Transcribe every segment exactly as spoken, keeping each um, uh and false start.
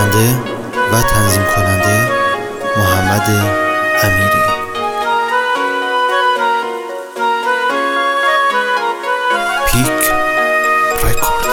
خواننده و تنظیم کننده محمد امیری. پیک رکورد.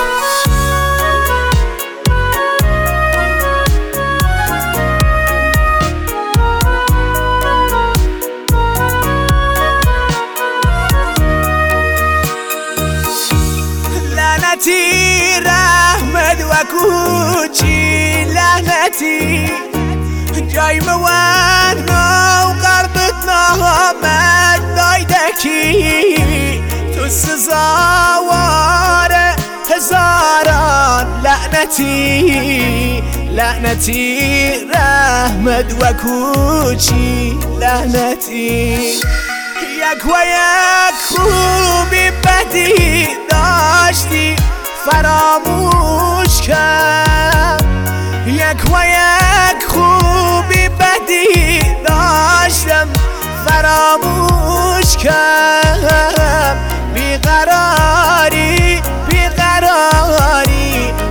لعنتی رحمت و کوچی لعنتی جای موان و قربت نامد دایدکی تو سزاوار هزاران لعنتی لعنتی رحمت و کوچی لعنتی یک و یک خوبی بدی داشتی فراموش کرد یک و یک خوبی بدی داشتم فراموش کرد بیقراری بیقراری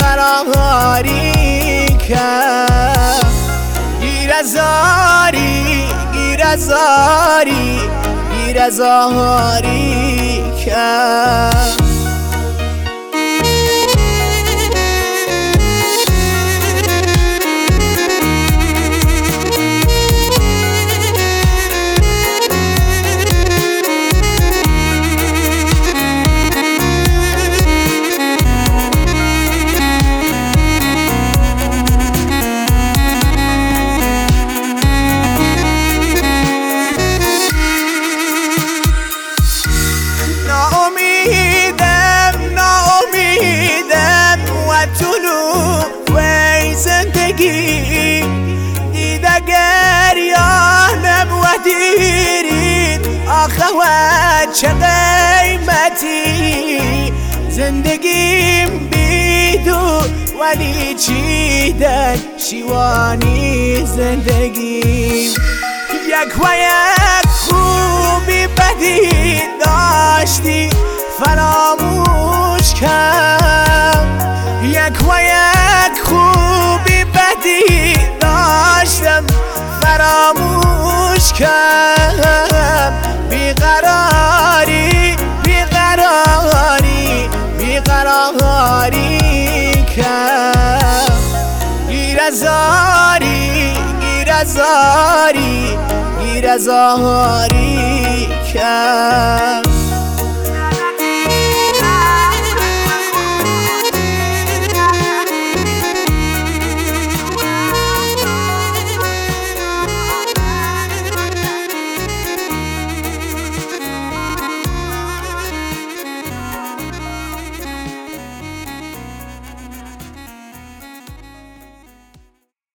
بیقراری کرد گیر از آری گیر از آری گیر از آری کرد دیده گریانم و دیرید آخه و چه قیمتی زندگیم بیدو ولی چیدن شیوانی زندگیم یک و یک خوبی بدی داشتی فراموش کرد یک و یک خوبی بدی داشتم فراموش کرد بیقراری بیقراری بیقراری کرد گیر از آری گیر از آری گیر از آری کرد